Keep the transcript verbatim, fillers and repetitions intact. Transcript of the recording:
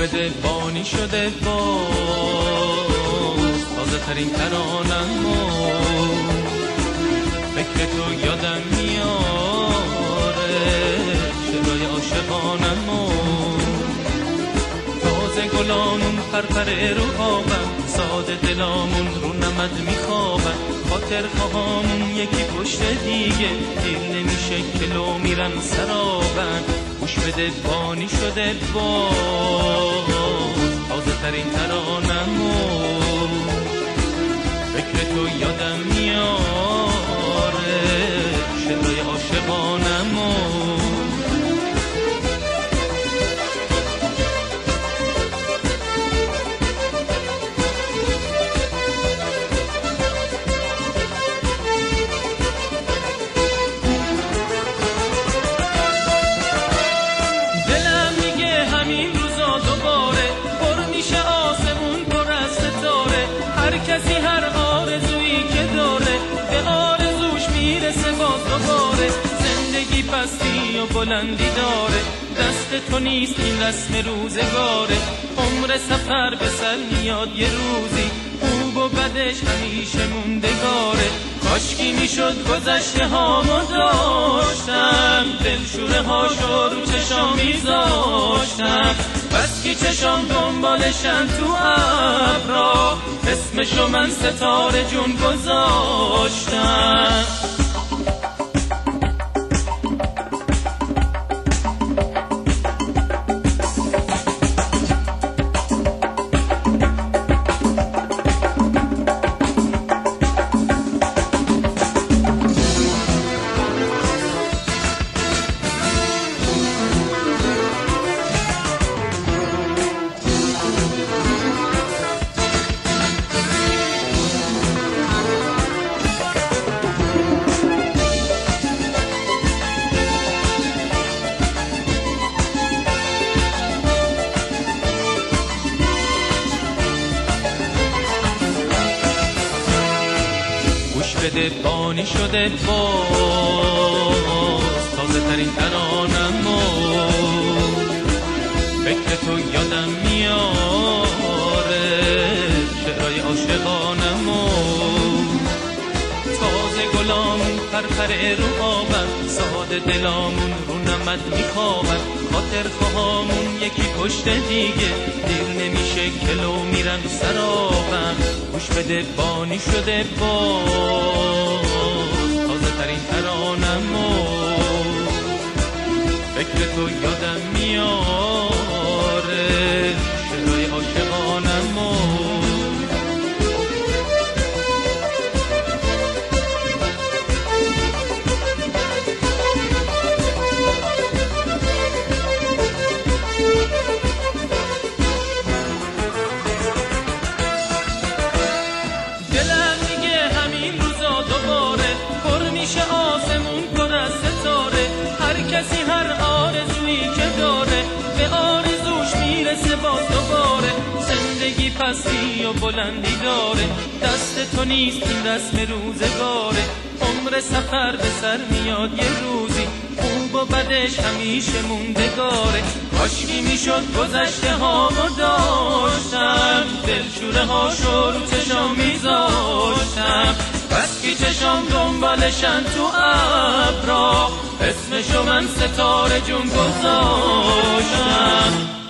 بده بانی شده باز تازه ترین ترانم و فکر تو یادم میاره شعرهای عاشقانم و تازه گلامون پرپر رو خوابم ساده دلامون رو نمد میخوابن خاطر خواهامون یکی پشت دیگه دیر نمیشه کلو میرن سرابن گوش بده بانی شده باز تازه ترین ترانم و فکر تو یادم میاره شعرهای عاشقانم و کسی هر آرزویی که داره به آرزوش میرسه باز دوباره زندگی پستی و بلندی داره دست تو نیست این رسم روزگاره عمر سفر به سر میاد یه روزی خوب و بدش همیشه موندگاره کاشکی میشد گذشته هامو داشتم دلشوره هاشو رو چشام میذاشتم بس که چشام دنبالشن تو ابرا اسمشو من ستاره جون گذاشتم بده بانی شده باز تازه ترین ترانم و فکر تو یادم میاره شعرهای عاشقانم و تازه گلامون پرپر رو آبم ساده دلامون رو نمد میخوابم خاطر خواهامون یکی پشت دیگه دیر نمیشه کلو میرن سرابم گوش بده بانی شده باز تازه ترین ترانم و فکر تو یادم میاره شعرهای عاشقانم و کسی هر آرزویی که داره به آرزوش میرسه باز دوباره زندگی پستی و بلندی داره دست تو نیست این رسم روزگاره عمر سفر به سر میاد یه روزی خوب و بدش همیشه موندگاره کاشکی میشد گذشته هامو داشتم دلشوره هاشو رو چشام میذاشتم بس که چشام دنبالشن تو ابرا اسمشو من ستاره جون گذاشتم